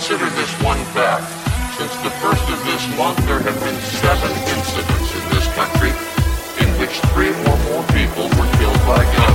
Consider this one fact. Since the first of this month, there have been 7 incidents in this country in which 3 or more people were killed by guns.